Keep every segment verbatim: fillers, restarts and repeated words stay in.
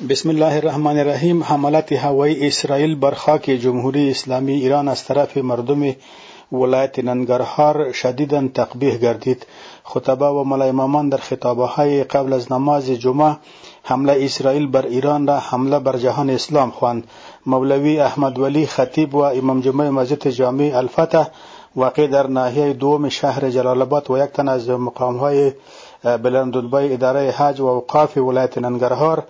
بسم الله الرحمن الرحیم. حملات هوایی اسرائیل بر خاک جمهوری اسلامی ایران از طرف مردم ولایت ننگرهار شدیداً تقبیح گردید. خطبه و مولای امامان در خطابه‌های قبل از نماز جمعه حمله اسرائیل بر ایران را حمله بر جهان اسلام خواند. مولوی احمد ولی خطیب و امام جمعه مسجد جامع الفتح واقع در ناحیه دوم شهر جلال آباد و یک تن از مقام‌های بلندرتبه اداره حج و اوقاف ولایت ننگرهار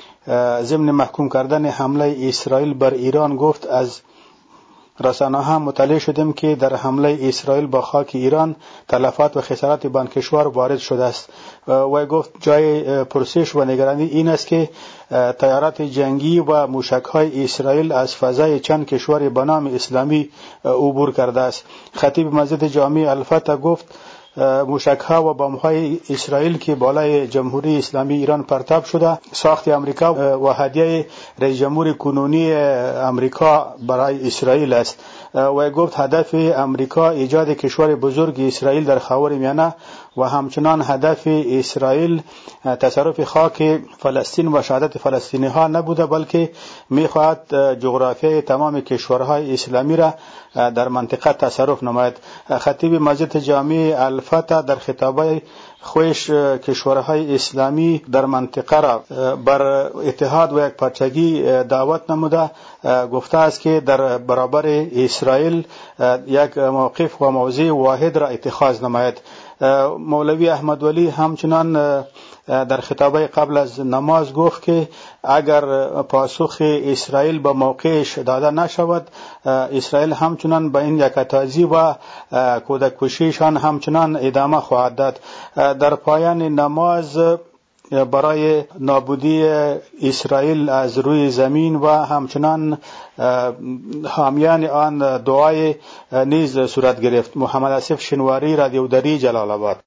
ضمن محکوم کردن حمله اسرائیل بر ایران گفت: از رسانه‌ها مطلع شدیم که در حمله اسرائیل با خاک ایران تلفات و خسارات بان کشور وارد شده است. و گفت جای پرسش و نگرانی این است که طیارات جنگی و موشک‌های اسرائیل از فضای چند کشور به نام اسلامی عبور کرده است. خطیب مسجد جامع الفتح گفت موشک‌ها و بمب‌های اسرائیل که بالای جمهوری اسلامی ایران پرتاب شده ساخت امریکا و هدیه رئیس جمهور کنونی امریکا برای اسرائیل است. و گفت هدف امریکا ایجاد کشور بزرگ اسرائیل در خاورمیانه و همچنان هدف اسرائیل تصرف خاک فلسطین و شهادت فلسطینی ها نبوده، بلکه میخواهد جغرافیای تمام کشورهای اسلامی را در منطقه تصرف نماید. خطیب مسجد جامع الفتح در خطابه خویش کشورهای اسلامی در منطقه را بر اتحاد و یک پارچگی دعوت نموده گفته است که در برابر اسرائیل یک موقف و موضع واحد را اتخاذ نماید. مولوی احمد ولی همچنان در خطابه قبل از نماز گفت که اگر پاسخ اسرائیل به موقعش داده نشود اسرائیل همچنان به این یکتازی و کودک کشیشان همچنان ادامه خواهد داد. در پایان نماز برای نابودی اسرائیل از روی زمین و همچنان حامیان آن دعای نیز صورت گرفت. محمد آصف شنواری، رادیو دری، جلال آباد.